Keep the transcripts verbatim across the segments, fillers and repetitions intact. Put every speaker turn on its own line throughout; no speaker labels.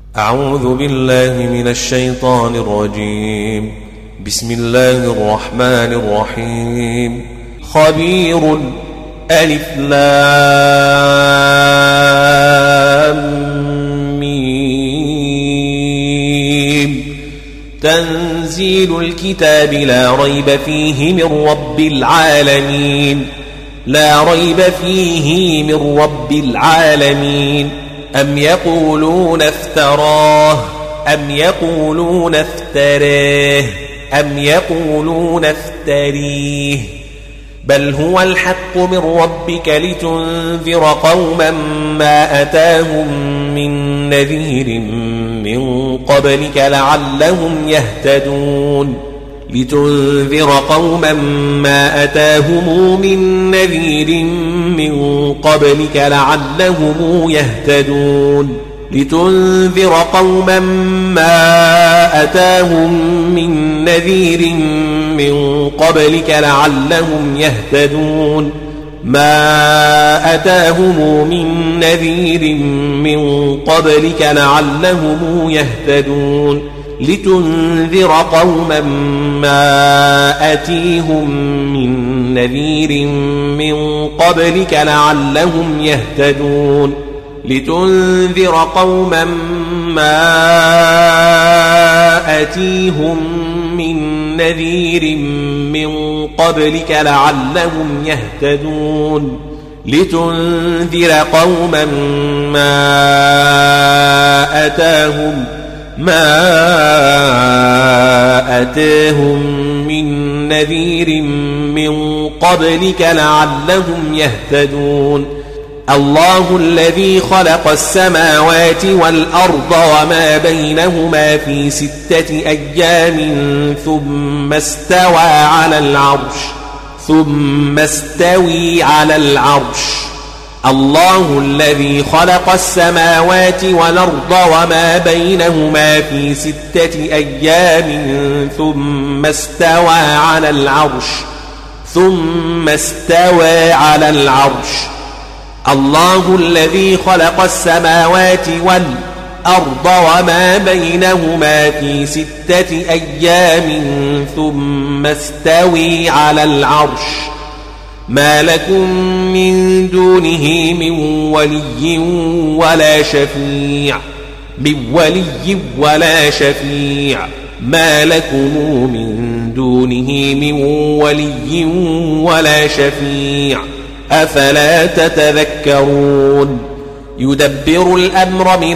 أعوذ بالله من الشيطان الرجيم. بسم الله الرحمن الرحيم. خبير. ألف لام ميم. تنزيل الكتاب لا ريب فيه من رب العالمين. لا ريب فيه من رب العالمين. أم يقولون افتراه أم يقولون افتراه أم يقولون افتريه بل هو الحق من ربك لتنذر قوما ما أتاهم من نذير من قبلك لعلهم يهتدون لتنذر قوما ما أتاهم من نذير من قبلك لعلهم يهتدون لتنذر قوما ما أتاهم من نذير من قبلك لعلهم يهتدون ما أتاهم من نذير من قبلك لعلهم يهتدون لتنذر قوما ما أتيهم من نذير من قبلك لعلهم يهتدون لتنذر قوما ما أتيهم من نذير من قبلك لعلهم يهتدون لتنذر قوما ما أتاهم ما أتاهم من نذير من قبلك لعلهم يهتدون الله الذي خلق السماوات والأرض وما بينهما في ستة أيام ثم استوى على العرش ثم استوي على العرش الله الذي خلق السماوات والأرض وما بينهما في ستة أيام ثم استوى على العرش ثم استوى على العرش الله الذي خلق السماوات والأرض وما بينهما في ستة أيام ثم استوي على العرش ما لكم من دونه من ولي ولا شفيع من ولي ولا شفيع ما لكم من دونه من ولي ولا شفيع أفلا تتذكرون يدبر الأمر من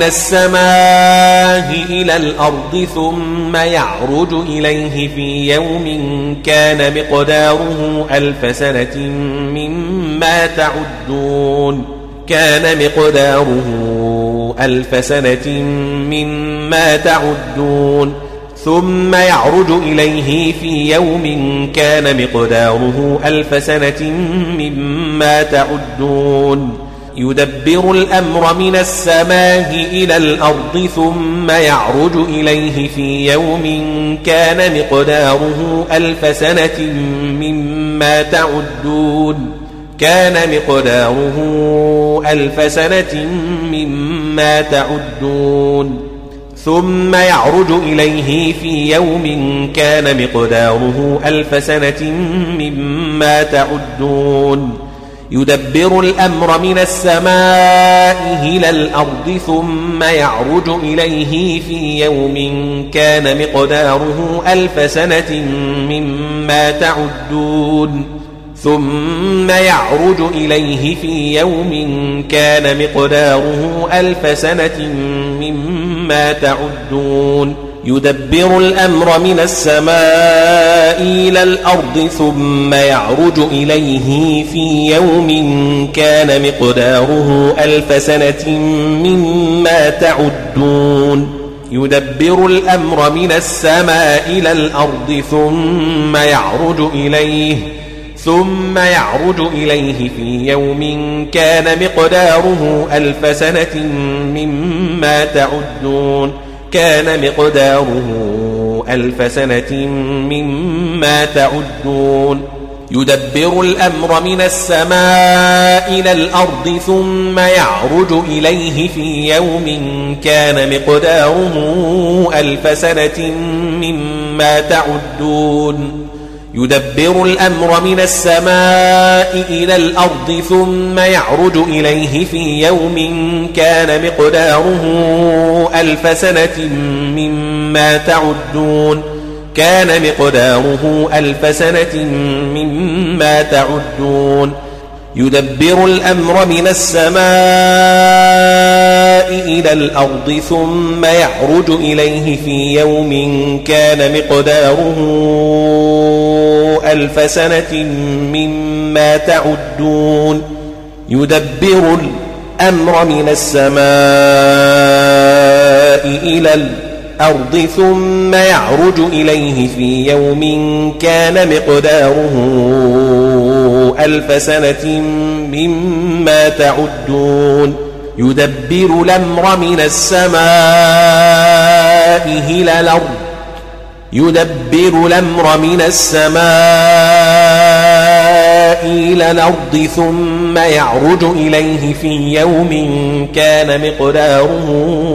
السماء إلى الأرض ثم يعرج إليه في يوم كان مقداره ألف سنة مما تعدون كان مقداره ألف سنة مما تعدون ثم يعرج إليه في يوم كان مقداره ألف سنة مما تعدون يدبر الأمر من السماء إلى الأرض ثم يعرج إليه في يوم كان مقداره ألف سنة مما تعدون كان مقداره ألف سنة مما تعدون ثم يعرج إليه في يوم كان مقداره ألف سنة مما تعدون يدبر الأمر من السماء إلى الأرض ثم يعرج إليه في يوم كان مقداره ألف سنة مما تعدون ثم يعرج إليه في يوم كان مقداره ألف سنة مما تعدون يدبر الأمر من السماء إلى الأرض ثم يعرج إليه في يوم كان مقداره ألف سنة مما تعدون يدبر الأمر من السماء إلى الأرض ثم يعرج إليه ثم يعرج إليه في يوم كان مقداره ألف سنة مما تعدون كان مقداره ألف سنة مما تعدون يدبر الأمر من السماء إلى الأرض ثم يعرج إليه في يوم كان مقداره ألف سنة مما تعدون يدبر الأمر من السماء إلى الأرض ثم يعرج إليه في يوم كان مقداره ألف سنة مما تعدون كان مقداره ألف سنة مما تعدون يدبر الأمر من السماء إلى الأرض ثم يعرج إليه في يوم كان مقداره ألف سنة مما تعدون يدبر الأمر من السماء إلى الأرض ثم يعرج إليه في يوم كان مقداره ألف سنة مما تعدون يدبر الأمر من السماء إلى الأرض يدبر الأمر من السماء إلى الأرض ثم يعرج إليه في يوم كان مقداره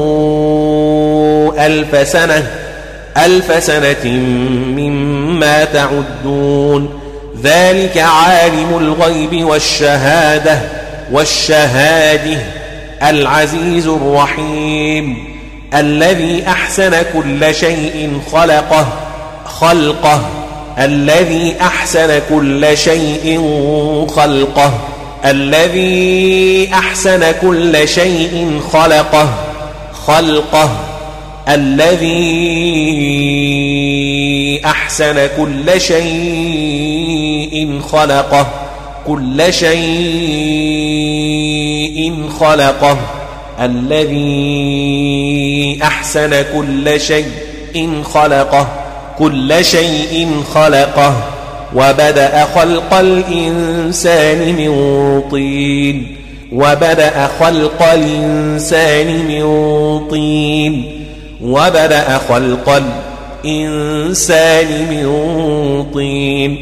ألف سنة ألف سنة مما تعدون ذلك عالم الغيب والشهادة والشهاده العزيز الرحيم الذي أحسن كل شيء خلقه خلقه الذي أحسن كل شيء خلقه الذي أحسن كل شيء خلقه خلقه الذي أحسن كل شيء خلقه كل شيء خلقه الذي أحسن كل شيء خلقه كل شيء خلقه وبدأ خلق الإنسان من طين وبدأ خلق الإنسان من طين وبدأ خلق الإنسان من طين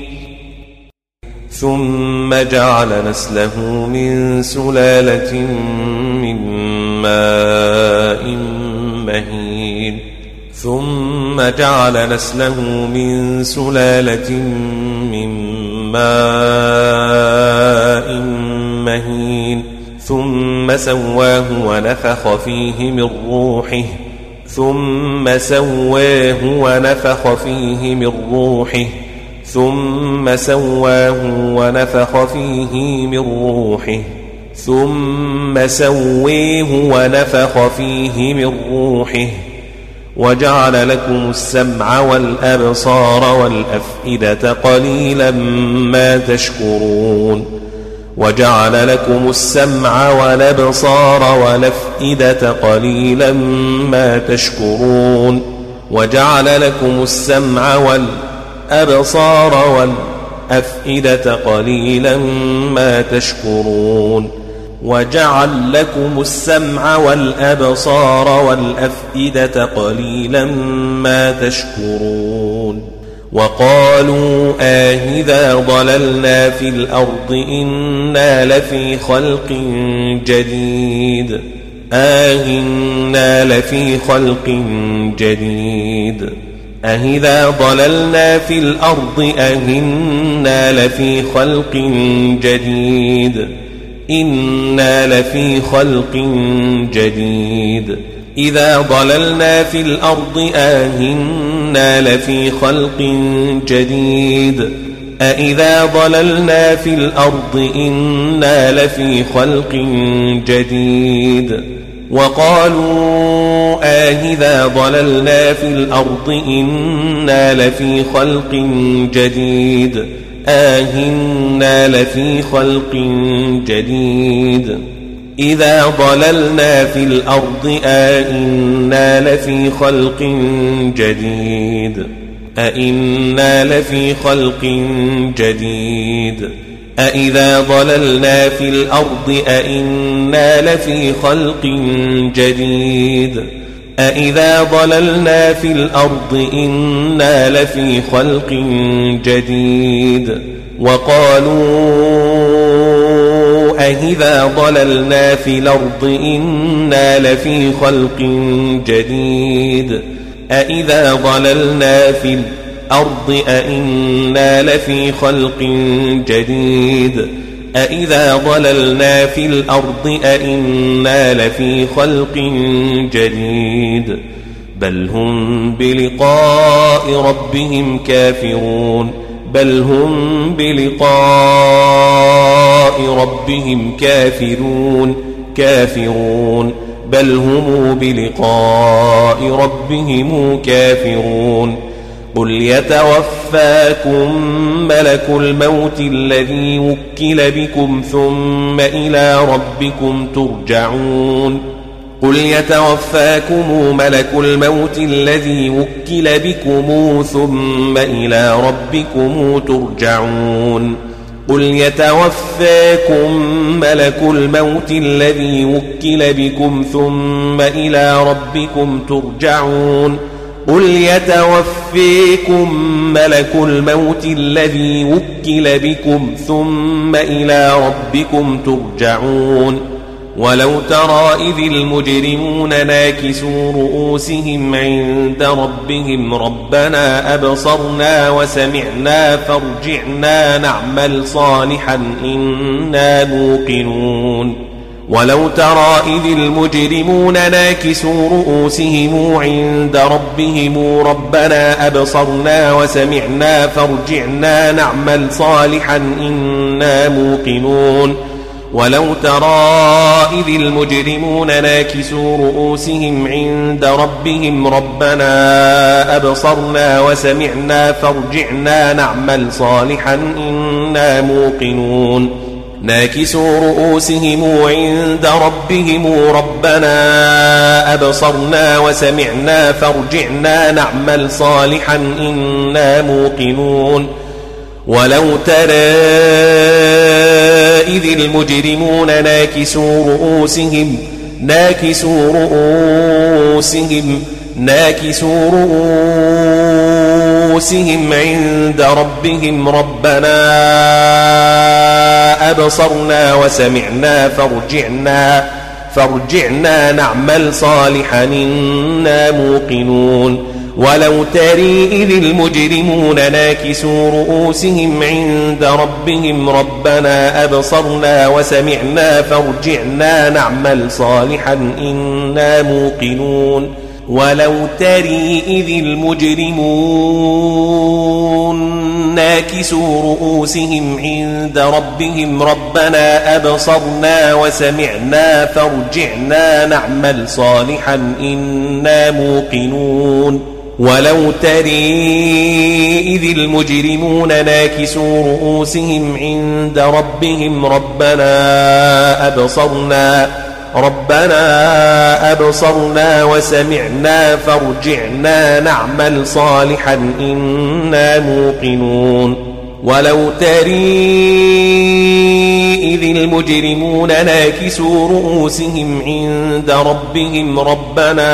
ثم جعل نسله من سلالة من ماء مهين ثم جعل نسله من سلالة من ماء مهين ثم سواه ونفخ فيه من روحه ثم سواه ونفخ فيه من روحه ثم سواه ونفخ فيه من روحه ثم سويه ونفخ فيه من روحه وجعل لكم السمع والأبصار والأفئدة قليلا ما تشكرون وجعل لكم السمع والأبصار والأفئدة قليلا ما تشكرون وجعل لكم السمع والأبصار والأفئدة قليلا ما تشكرون وجعل لكم السمع والأبصار والأفئدة قليلا ما تشكرون وقالوا آهذا ضللنا في الأرض إنا لفي خلق جديد آهنا لفي خلق جديد أهذا ضللنا في الأرض أهنا لفي خلق جديد إنا لفي خلق جديد إذا ضللنا في الأرض آهنا لفي خلق جديد أإذا ضللنا في الأرض إنا لفي خلق جديد وقالوا آهذا ضللنا في الأرض إنا لفي خلق جديد آهنا لفي خلق جديد إذا ضللنا في الأرض آئنا لفي خلق جديد أئنا لفي خلق جديد أإذا ضللنا في الأرض أئنا لفي خلق جديد أإذا ضللنا في الأرض إنا لفي خلق جديد وقالوا أإذا ضللنا في الأرض إنا لفي خلق جديد أإذا ضللنا في الأرض أإنا لفي خلق جديد أإذا ضللنا في الأرض أإنا لفي خلق جديد بل هم بلقاء ربهم كافرون بل هم بلقاء ربهم كافرون كافرون بل هم بلقاء ربهم كافرون قل يتوفاكم ملك الموت الذي وكل بكم ثم إلى ربكم ترجعون قل يتوفاكم ملك الموت الذي وكل بكم ثم إلى ربكم ترجعون قل يتوفاكم ملك الموت الذي وكل بكم ثم إلى ربكم ترجعون قل يتوفيكم ملك الموت الذي وكل بكم ثم إلى ربكم ترجعون ولو ترى إذ المجرمون ناكسوا رؤوسهم عند ربهم ربنا أبصرنا وسمعنا فارجعنا نعمل صالحا إنا موقنون ولو ترى إذ المجرمون ناكسوا رؤوسهم عند ربهم ربنا أبصرنا وسمعنا فارجعنا نعمل صالحا إنا موقنون ولو ترى إذ المجرمون ناكسوا رؤوسهم عند ربهم ربنا أبصرنا وسمعنا فارجعنا نعمل صالحا إنا موقنون ناكسوا رؤوسهم عند ربهم ربنا أبصرنا وسمعنا فارجعنا نعمل صالحا إنا موقنون ولو ترى إذ المجرمون ناكسوا رؤوسهم ناكسوا رؤوسهم ناكسوا رؤوسهم عند ربهم ربنا أبصرنا وسمعنا فارجعنا فارجعنا نعمل صالحا إنا موقنون ولو ترى إذ المجرمون ناكسوا رؤوسهم عند ربهم ربنا أبصرنا وسمعنا فارجعنا نعمل صالحا إنا موقنون ولو ترى إذ المجرمون ناكسوا رؤوسهم عند ربهم ربنا أبصرنا وسمعنا فارجعنا نعمل صالحا إنا موقنون ولو ترى إذ المجرمون ناكسوا رؤوسهم عند ربهم ربنا أبصرنا ربنا أبصرنا وسمعنا فارجعنا نعمل صالحا إنا موقنون ولو ترى إذ المجرمون ناكسوا رؤوسهم عند ربهم ربنا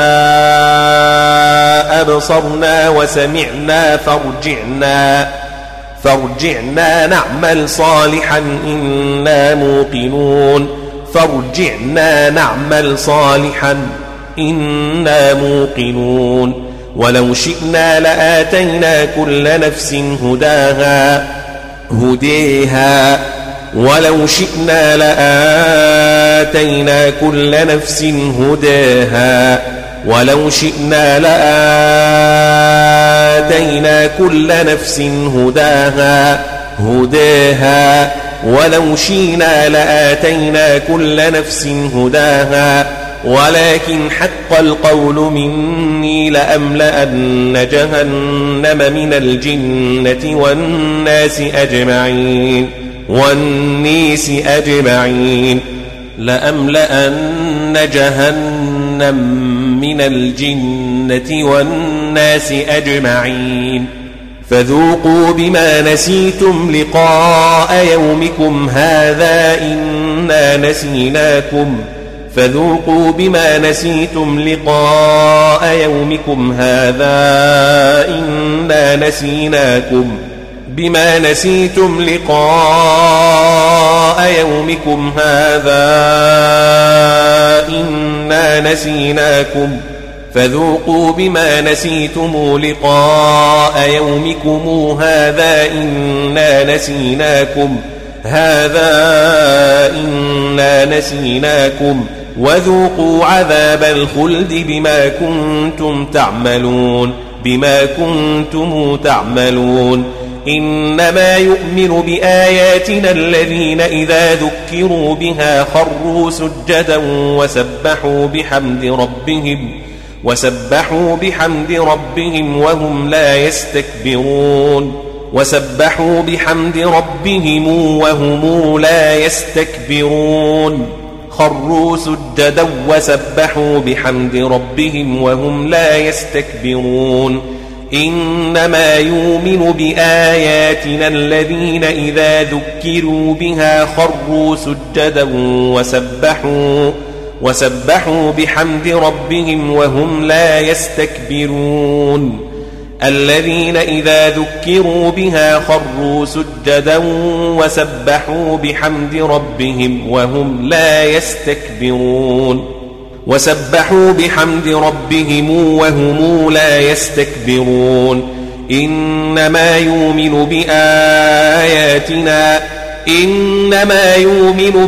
أبصرنا وسمعنا فارجعنا فارجعنا نعمل صالحا إنا موقنون فارجعنا نعمل صالحا إنا موقنون ولو شئنا لآتينا كل نفس هداها هديها ولو شئنا لآتينا كل نفس هداها ولو شئنا لآتينا كل نفس هداها هداها ولو شئنا لآتينا كل نفس هداها ولكن حق القول مني لأملأن جهنم من الجنة والناس أجمعين والناس أجمعين لأملأن جهنم من الجنة والناس أجمعين فذوقوا بما نسيتم لقاء يومكم هذا إنا نسيناكم فذوقوا بما نسيتم لقاء يومكم هذا إنا نسيناكم بما نسيتم لقاء يومكم هذا إنا نسيناكم فذوقوا بما نسيتم لقاء يومكم هذا إنا نسيناكم هذا إنا نسيناكم وذوقوا عذاب الخلد بما كنتم تعملون بما كنتم تعملون إنما يؤمن بآياتنا الذين إذا ذكروا بها خروا سجدا وسبحوا بحمد ربهم وسبحوا بحمد ربهم وهم لا يستكبرون وسبحوا بحمد ربهم وهم لا يستكبرون خروا سجدا وسبحوا بحمد ربهم وهم لا يستكبرون إنما يؤمن بآياتنا الذين إذا ذكروا بها خروا سجدا وسبحوا وسبحوا بحمد ربهم وهم لا يستكبرون الذين إذا ذكروا بها خروا سجدا وسبحوا بحمد ربهم وهم لا يستكبرون وسبحوا بحمد ربهم وهم لا يستكبرون إنما يؤمن بآياتنا إنما يؤمن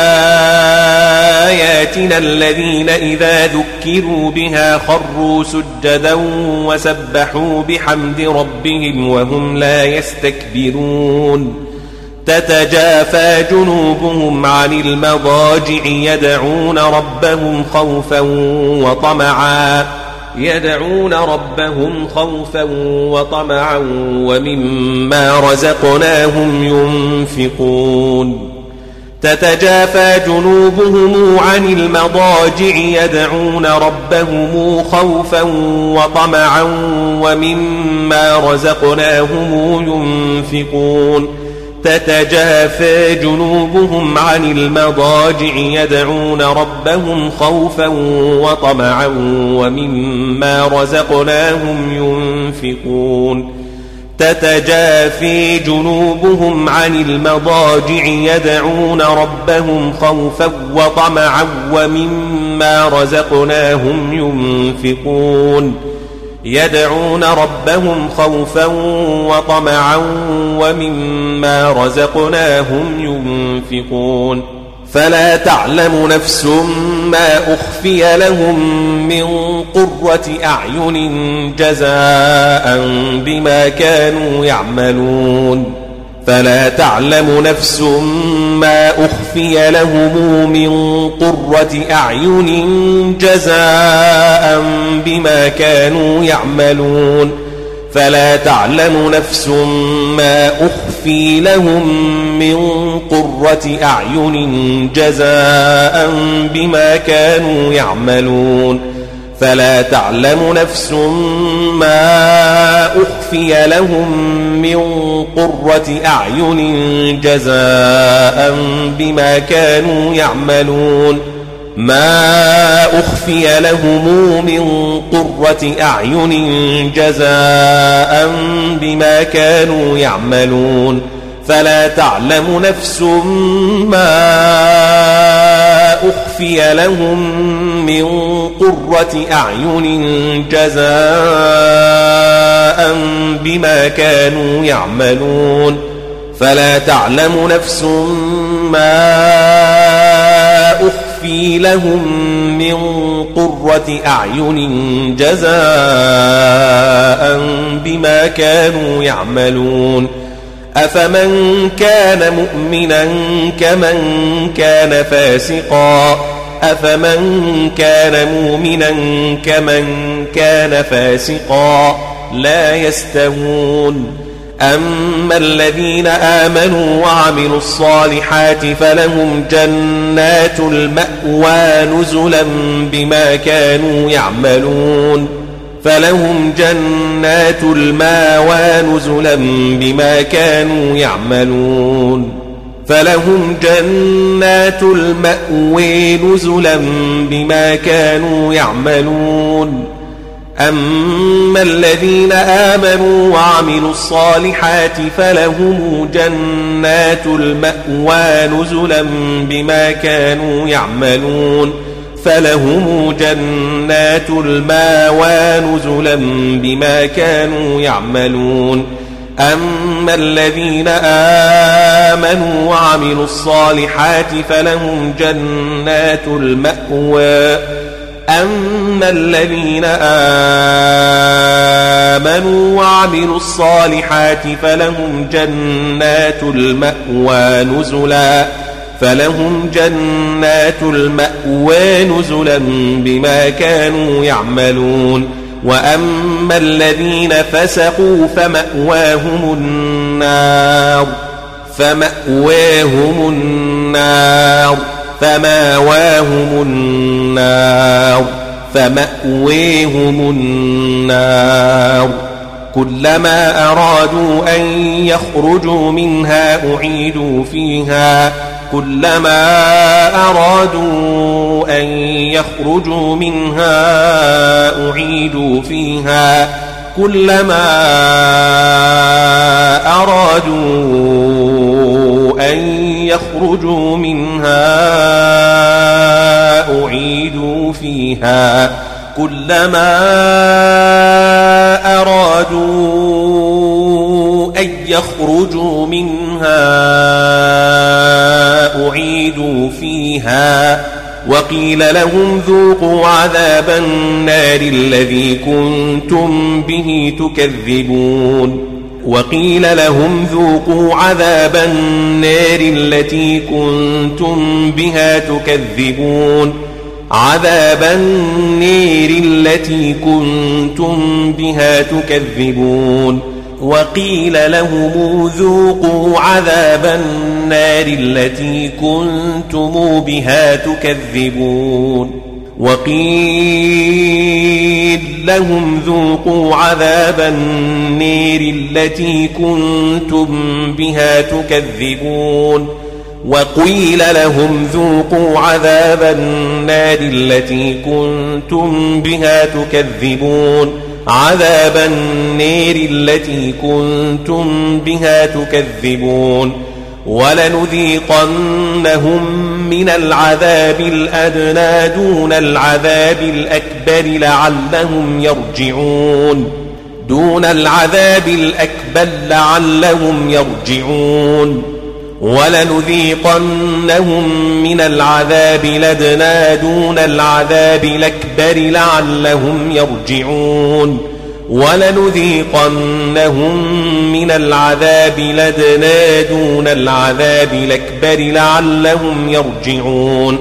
بآياتنا الذين إذا ذكروا بها خروا سجدا وسبحوا بحمد ربهم وهم لا يستكبرون تتجافى جنوبهم عن المضاجع يدعون ربهم خوفا وطمعا يدعون ربهم خوفا وطمعا ومما رزقناهم ينفقون تتجافى جنوبهم عن المضاجع يدعون ربهم خوفا وطمعا ومما رزقناهم ينفقون تتجافى جنوبهم عن المضاجع يدعون ربهم خوفا وطمعا ومما رزقناهم ينفقون تتجافى جنوبهم عن المضاجع يدعون ربهم خوفا وطمعا ومما رزقناهم ينفقون يدعون ربهم خوفا وطمعا ومما رزقناهم ينفقون فلا تعلم نفس ما أخفي لهم من قرة أعين جزاء بما كانوا يعملون فلا تعلم نفس ما أخفي لهم من قرة أعين جزاء بما كانوا يعملون فلا تعلم نفس ما أخفي لهم من قرة أعين جزاء بما كانوا يعملون فلا تعلم نفس ما أخفي لهم من قرة أعين جزاء بما كانوا يعملون ما أخفي لهم من قرة أعين جزاء بما كانوا يعملون فلا تعلم نفس ما أخفي لهم من قرة أعين جزاء بما كانوا يعملون فلا تعلم نفس ما أخفي لهم من قرة أعين جزاء بما كانوا يعملون أفمن كان مؤمنا كمن كان فاسقا أفمن كان مؤمنا كمن كان فاسقا لا يستوون أما الذين آمنوا وعملوا الصالحات فلهم جنات المأوى نزلا بما كانوا يعملون فلهم جنات المأوى نزلا بما كانوا يعملون فلهم جنات المأوى نزلا بما كانوا يعملون أما الذين آمنوا وعملوا الصالحات فلهم جنات المأوى نزلا بما كانوا يعملون فلهم جنات المأوى نزلا بما كانوا يعملون أما الذين آمنوا وعملوا الصالحات فلهم جنات المأوى أما الذين آمنوا وعملوا الصالحات فلهم جنات المأوى نزلا فلهم جنات المأوى نزلا بما كانوا يعملون وأما الذين فسقوا فمأواهم النار فمأواهم النار فمأواهم النار فمأويهم النار كلما أرادوا أن يخرجوا منها أعيدوا فيها كلما أرادوا أن يخرجوا منها أعيدوا فيها كلما أرادوا أن يخرجوا منها أعيدوا فيها كلما أرادوا أن يخرجوا منها أعيدوا فيها وقيل لهم ذوقوا عذاب النار الذي كنتم به تكذبون وقيل لهم ذوقوا عذاب النار التي كنتم بها تكذبون عذاب النار التي كنتم بها تكذبون وقيل لهم ذوقوا عذاب النار التي كنتم بها تكذبون وقيل لهم ذوقوا عذاب النار التي كنتم بها تكذبون وقيل لهم ذوقوا عذاب النار التي كنتم بها تكذبون عذاب النار التي كنتم بها تكذبون ولنذيقنهم من العذاب الأدنى دون العذاب الأكبر لعلهم يرجعون دون العذاب الأكبر لعلهم يرجعون ولنذيقنهم من العذاب الأدنى دون العذاب الأكبر لعلهم يرجعون ولنذيقنهم من العذاب الأدنى دون العذاب الأكبر لعلهم يرجعون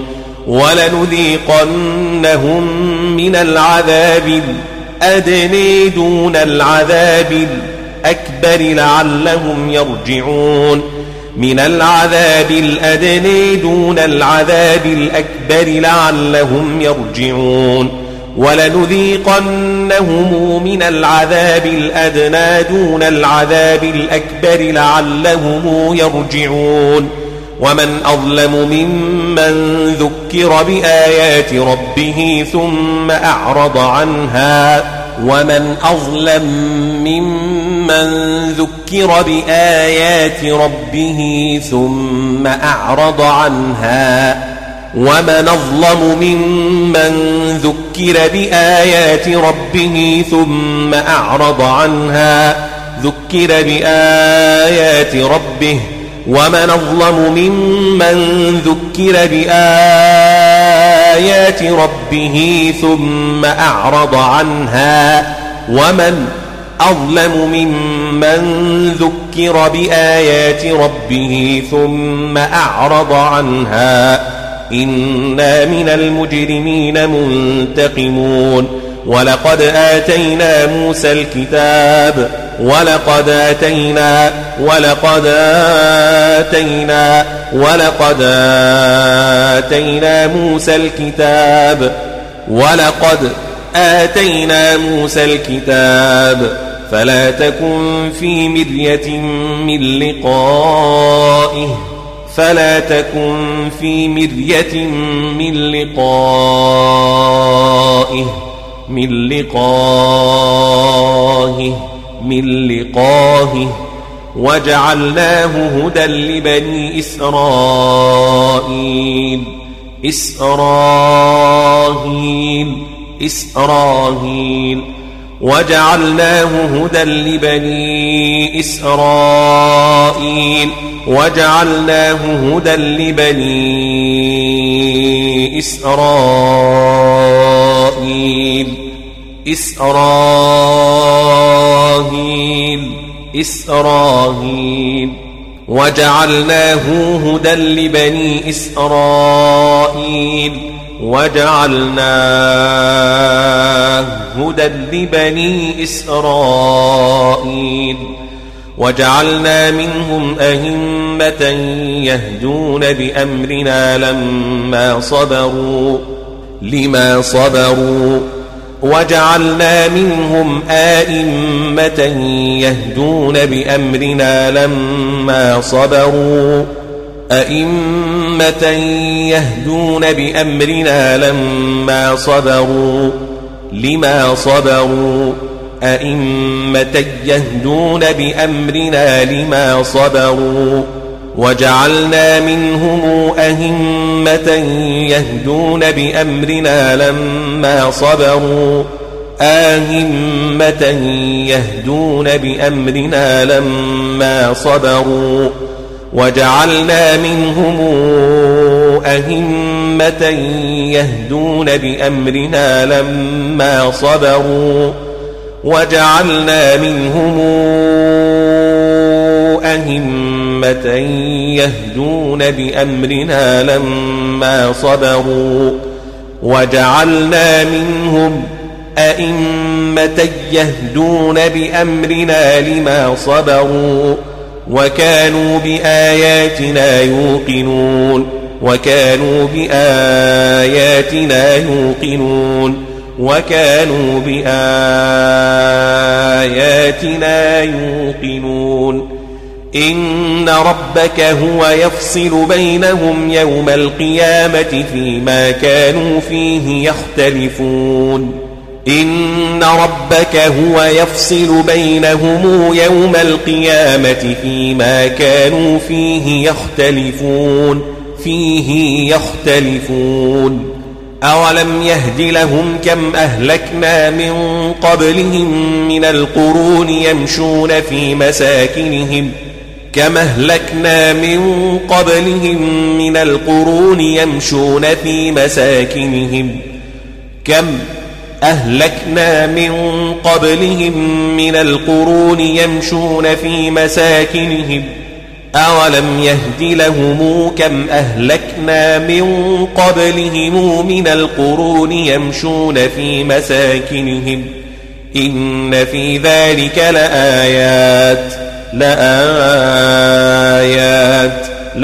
ولنذيقنهم من العذاب الأدنى دون العذاب الأكبر لعلهم يرجعون من العذاب الأدنى دون العذاب الأكبر لعلهم يرجعون ولنذيقنهم من العذاب الأدنى دون العذاب الأكبر لعلهم يرجعون ومن أظلم ممن ذكر بآيات ربه ثم أعرض عنها ومن أظلم ممن ذكر بآيات ربه ثم أعرض عنها ومن أظلم ممن ذكر بآيات ربه ثم أعرض عنها ذكر بآيات ربه ومن أظلم ممن ذكر بآيات ربه ثم أعرض عنها ومن أظلم ممن ذكر بآيات ربه ثم أعرض عنها إنا من المجرمين منتقمون ولقد آتينا موسى الكتاب ولقد آتينا ولقد آتينا ولقد آتينا موسى الكتاب ولقد آتينا موسى الكتاب فلا تكن في مرية من لقائه فلا تكن في مرية من لقائه من لقائه من لقائه وجعلناه هدى لبني إسرائيل إسرائيل إسرائيل وجعلناه هدى لبني إسرائيل وجعلناه هدى لبني إسرائيل إسرائيل إسرائيل وجعلناه هدى لبني إسرائيل وجعلناه هدى لبني إسرائيل وجعلنا منهم أئمة يهدون بأمرنا لما صبروا لما صبروا وجعلنا منهم أئمة يهدون بأمرنا لما صبروا أئمة يهدون بأمرنا لما صبروا لما صبروا أئمة يهدون بأمرنا لما صبروا وجعلنا منهم أئمة يهدون بأمرنا لما صبروا أئمة يهدون بأمرنا لما صبروا وجعلنا منهم أئمة يهدون بأمرنا لما صبروا وجعلنا منهم أئمة يهدون بأمرنا لما صبروا وجعلنا منهم أئمة يهدون بأمرنا لما صبروا وكانوا بآياتنا يوقنون وكانوا بآياتنا يوقنون وكانوا بآياتنا يوقنون إن ربك هو يفصل بينهم يوم القيامة فيما كانوا فيه يختلفون إن ربك هو يفصل بينهم يوم القيامة فيما كانوا فيه يختلفون فيه يختلفون أولم يهد لهم كم أهلكنا من قبلهم من القرون يمشون في مساكنهم كم أهلكنا من قبلهم من القرون يمشون في مساكنهم كم أهلكنا من قبلهم من القرون يمشون في مساكنهم أولم يهد لهم كم أهلكنا من قبلهم من القرون يمشون في مساكنهم إن في ذلك لآيات لآيات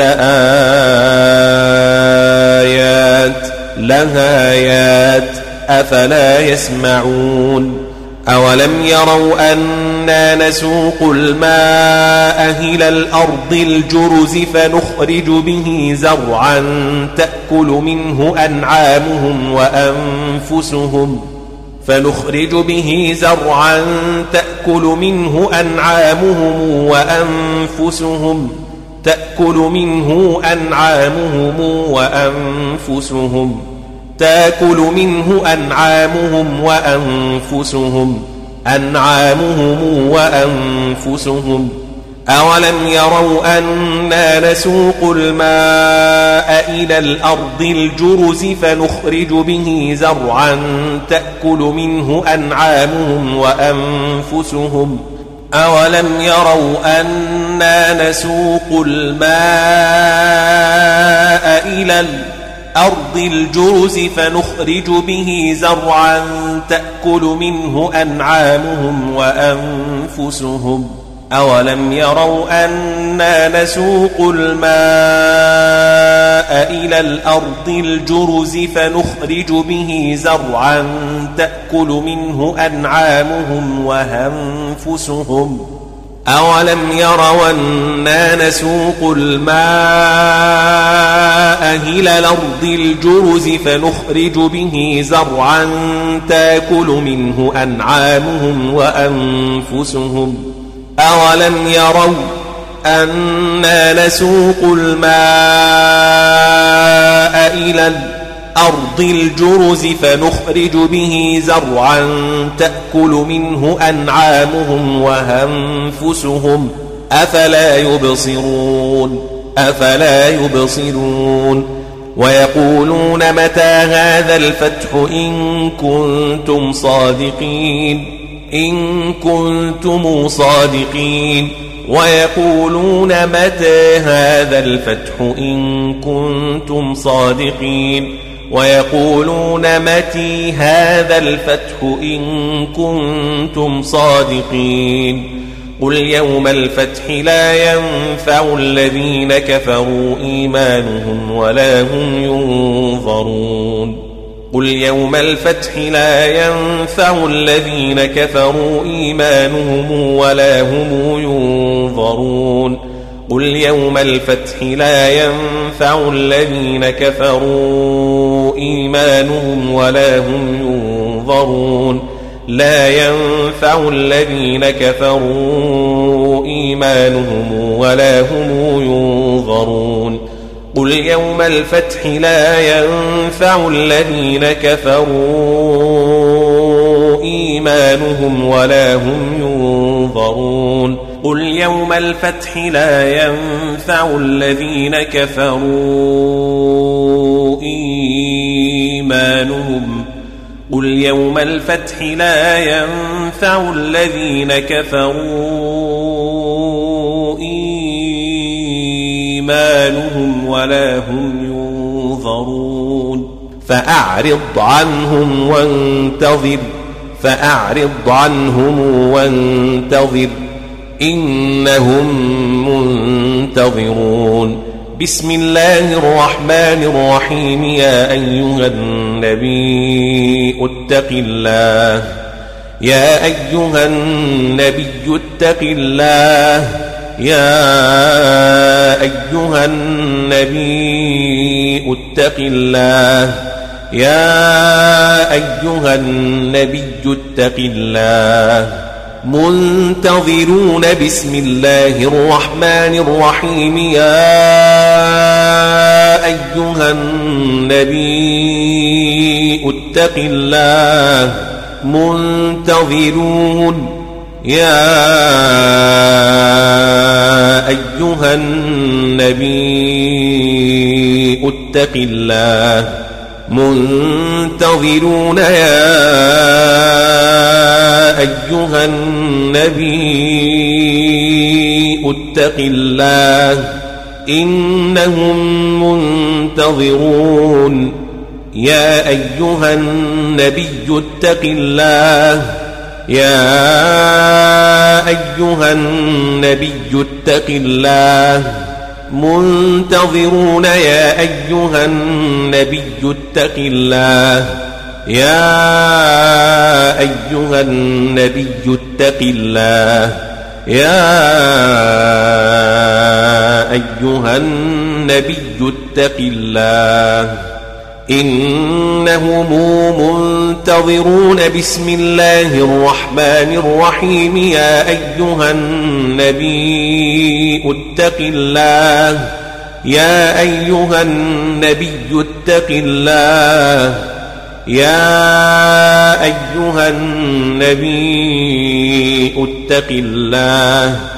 لآيات لآيات أفلا يسمعون أولم يروا أنا نسوق الماء إلى الأرض الجرز فنخرج به زرعا تأكل منه أنعامهم وأنفسهم فنخرج به زرعا تأكل منه أنعامهم وأنفسهم تأكل منه أنعامهم وأنفسهم تأكل منه أنعامهم وأنفسهم أنعامهم وأنفسهم أولم يروا أنا نسوق الماء إلى الأرض الجرز فنخرج به زرعا تأكل منه أنعامهم وأنفسهم أولم يروا أنا نسوق الماء إلى الأرض الجرز فنخرج به زرعا تأكل منه أنعامهم وأنفسهم أولم يروا أنا نسوق الماء إلى الأرض الجرز فنخرج به زرعا تأكل منه أنعامهم وأنفسهم أولم يروا أنا نسوق الماء إلى الأرض الجرز فنخرج به زرعا تأكل منه أنعامهم وأنفسهم أولم يروا أنا نسوق الماء إلى الأرض الجرز فنخرج به زرعا تأكل منه أنعامهم وأنفسهم أفلا يبصرون أفلا يبصرون ويقولون متى هذا الفتح إن كنتم صادقين إن كنتم صادقين ويقولون متى هذا الفتح إن كنتم صادقين ويقولون متى هذا الفتح إن كنتم صادقين قل يوم الفتح لا ينفع الذين كفروا إيمانهم ولا هم ينظرون قل يوم الفتح لا ينفع الذين كفروا إيمانهم ولا هم ينظرون قل يوم الفتح لا ينفع الذين كفروا إيمانهم ولا هم ينظرون لا ينفع الذين كفروا إيمانهم ولا هم ينظرون قل يوم الفتح لا ينفع الذين كفروا إيمانهم ولا هم ينظرون قل يوم الفتح لا ينفع الذين كفروا إيمانهم قل يوم الفتح لا ينفع الذين كفروا إيمانهم ولا هم ينظرون فأعرض عنهم وانتظر فأعرض عنهم وانتظر إنهم منتظرون بسم الله الرحمن الرحيم يا أيها النبي اتق الله يا أيها النبي اتق الله يا أيها النبي اتق الله يا أيها النبي اتق الله منتظرون بسم الله الرحمن الرحيم يا أيها النبي اتق الله منتظرون يا أيها النبي اتق الله منتظرون يا أيها النبي اتق الله إنهم منتظرون يا أيها النبي اتق الله يا أيها النبي اتق الله منتظرون يا أيها النبي اتق الله يا أيها النبي اتق الله يا أيها النبي اتق الله إنهم منتظرون بسم الله الرحمن الرحيم يا أيها النبي اتق الله يا أيها النبي اتق الله يا أيها النبي اتق الله